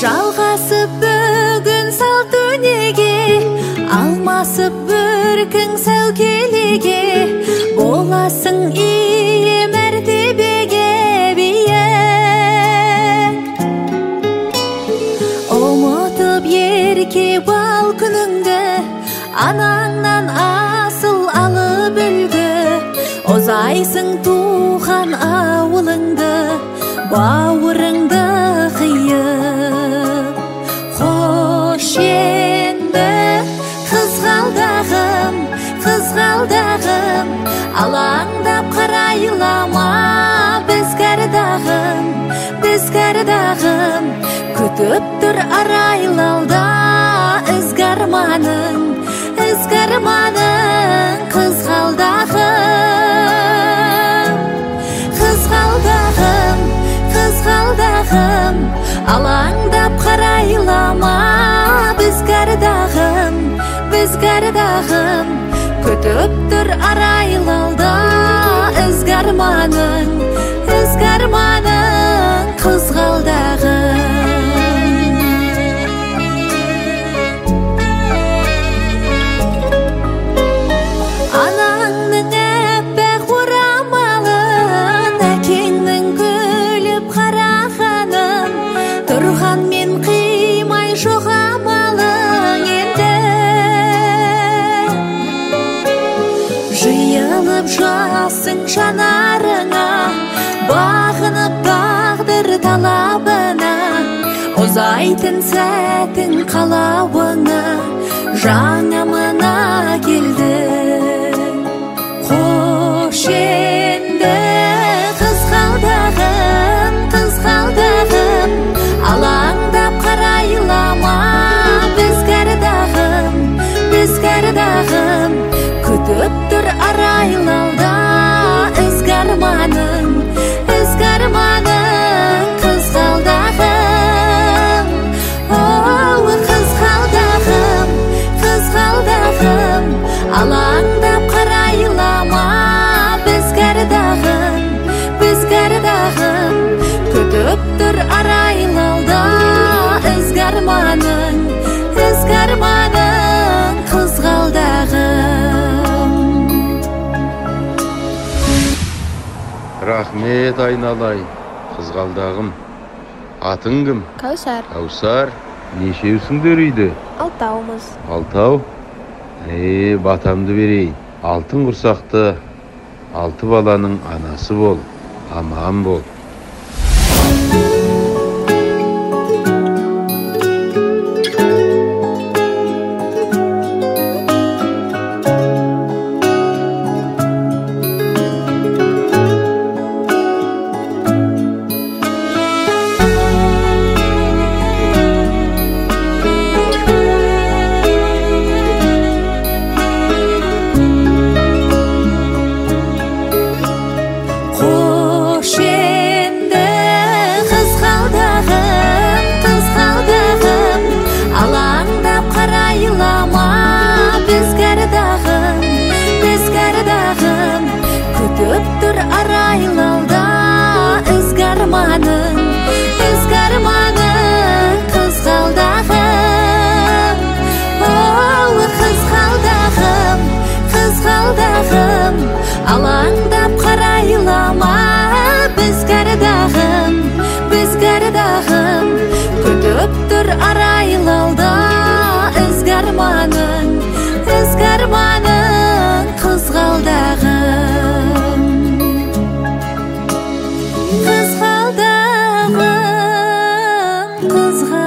жалғасып бүгін сал дүниеге, алмасып бір күн сәукелеге, боласың ие мәртебеге биік. Ұмытып ерке бал күніңді, анаңнан асыл алып үлгі, озайсың туған ауылыңды, бауырыңды қиып. Қош енді қызғалдағым, алаңдап қарайлама біз кәрдағым, күтіп тұр арайлалда ізгарманың қызғалдағым, алаңдап қарайлама біз кәрдағым, күтіп тұр арайлалда ізгарманың қызғалдағым. Анаңның әппақ орамалын, әкеңнің күліп қарағанын, тұрған мен қимай жоғамалың енді. Жиылып жасың жанарыңа, бағынып тағдыр талабына, ұзайтын сәтің қалауыңа, жаңа мына келді. Қош енді қызғалдағым, алаңдап қарайлама біз кәрдағым, күтіп тұр арайлалда ізгарманың қызғалдағым. Оу қызғалдағым, алаңдап қарайлама біз кәрдағым, күтіп тұр арайлалда ізгарманың қызғалдағым. Рахмет айналай, қызғалдағым. Атың кім? Кәусар. Кәусар. Нешеусіңдер үйде? Алтаумыз. Алтау? Батамды берейін. Алтын құрсақты, 6 баланың анасы бол, аман бол. Алаңдап қарайлама біз кәрдағым, күтіп тұр арайлалда ізгарманың қызғалдағым. Қызғалдағым,